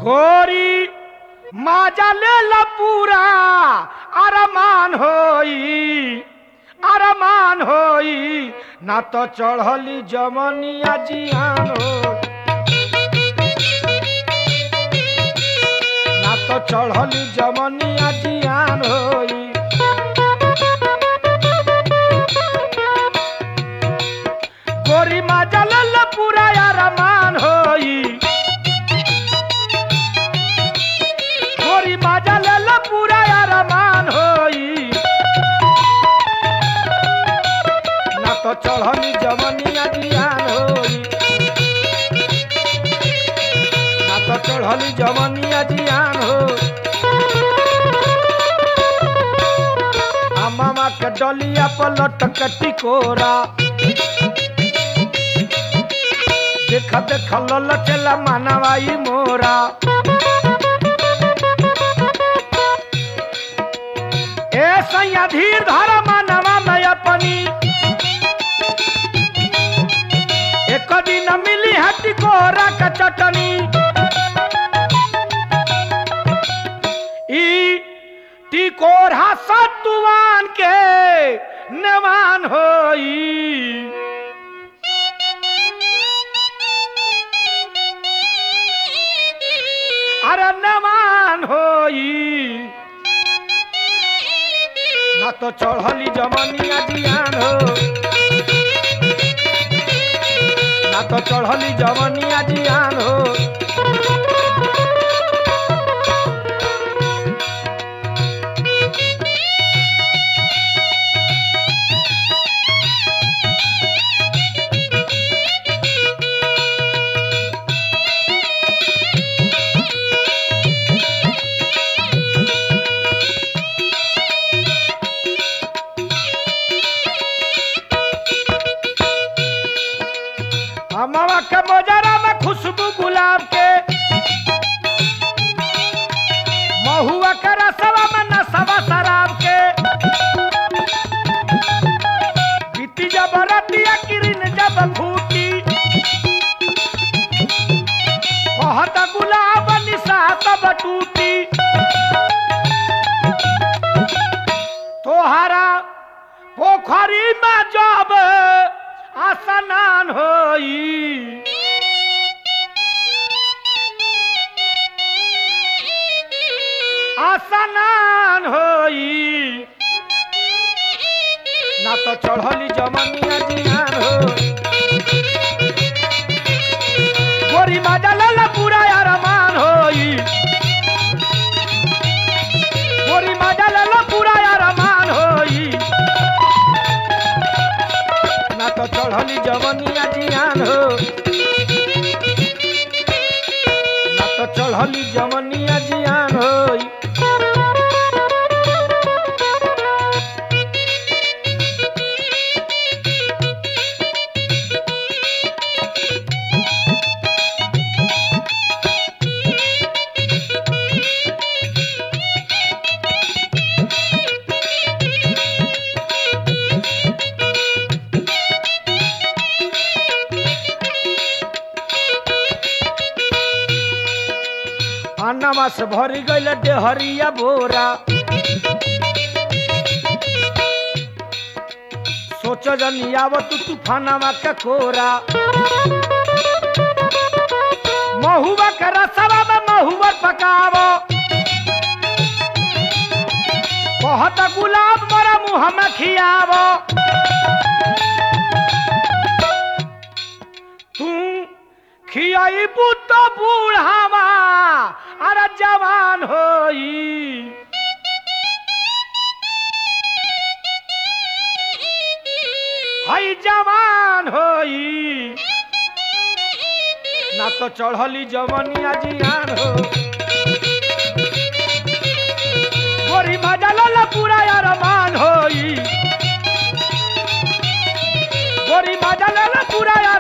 गोरी माजा ले ला पूरा अरमान होई ना तो चढ़ली जमनिया जियान हो ना तो चढ़ली जमनिया जियान होई गोरी माजा ले ला पूरा अरमान होई गोरी माजा ले ला पूरा अरमान होई ना तो चढ़ली जमनिया जियान होई ना तो चढ़ली जमनिया जियान हो मामा के डलिया पलट के टिकोरा देखा देखा ललचेला मानवाई मोरा ए सैया धीर धर मानवा में अपनी एक दिन मिली है टिकोरा का चटनी ई टिकोरा सतुआन के नेवान होई अरे नेवान होई ना तो चढ़ली जमनिया जियान हो ना तो चढ़ली जमनिया जियान हो मामा के मोजरा में खुशबू गुलाब के महुआ के रसवा में नसवा शराब के बीती जब रतिया किरण जब फूटी कहत गुलाब निशात बटूटी तोहरा पोखरी में जब आसनान होई आसनान होई ना तो चढ़ली जमनिया जियान हो गोरी माजा ले पूरा अरमान होई गोरी माजा ले पूरा अरमान होई ना तो चढ़ली जमनिया जियान हो ना तो चढ़ली जमनिया जियान होई अन्नमा से भरी गईल डेहरिया बोरा सोच जनी आवत तूफानवा के कोरा महुआ के रसवा में महुआ पकावो कहत गुलाब मोरा मुँह में खियावो तू खियाई पुत बूढ़ावा अरे जवान होई हई जवान होई ना तो चढ़ली जमनिया जियान हो गोरी माजा ले पूरा अरमान होई गोरी माजा ले पूरा